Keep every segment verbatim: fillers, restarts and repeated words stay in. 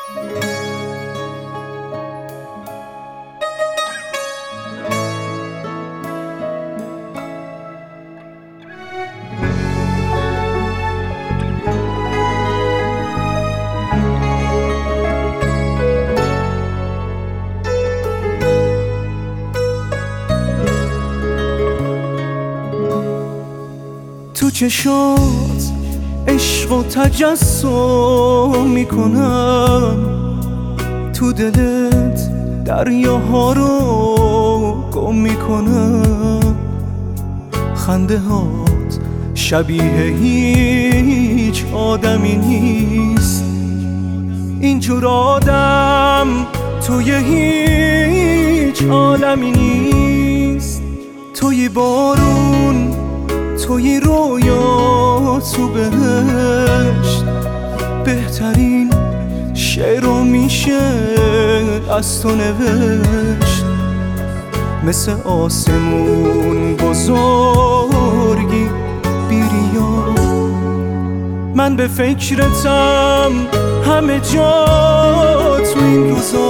تو چشات عشق و تجسم میکنم، تو دلت دریاها رو گم میکنم. خنده هات شبیه هیچ آدمی نیست، اینجور آدم توی هیچ عالمی نیست. توی بارون، توی رویا، تو بهشت، بهترین شعر رو میشه از تو نوشت. مثل آسمون بزرگی بیریا، من به فکرتم همه جا تو این روزا.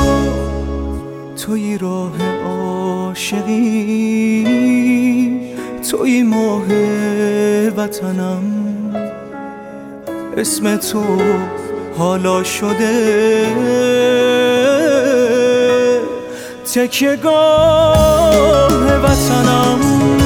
توی راه عاشقی، توی ماه وطنم، اسم تو حالا شده تکیه‌گاه وطنم.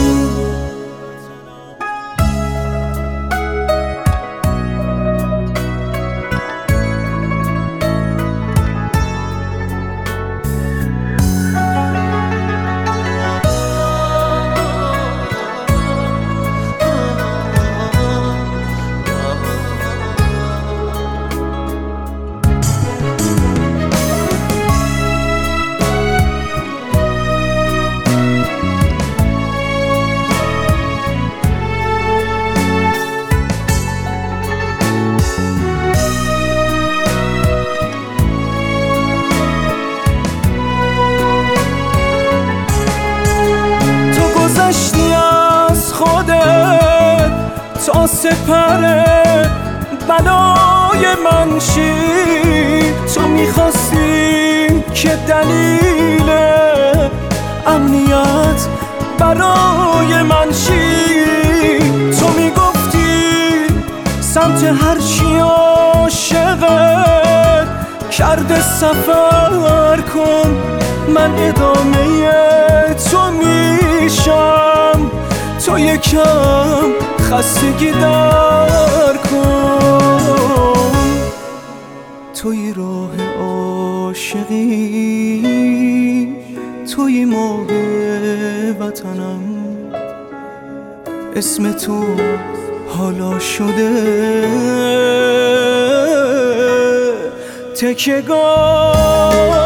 تا سپر بلای من شی، تو میخواستی که دلیل امنیت برای من شی. تو میگفتی سمت هرچی عاشقت کرده سفر کن، من ادامه تو میشم. تو یکم خستگی در کن، توی راه عاشقی، توی ماه وطنم، اسم تو حالا شده تکیه‌گاه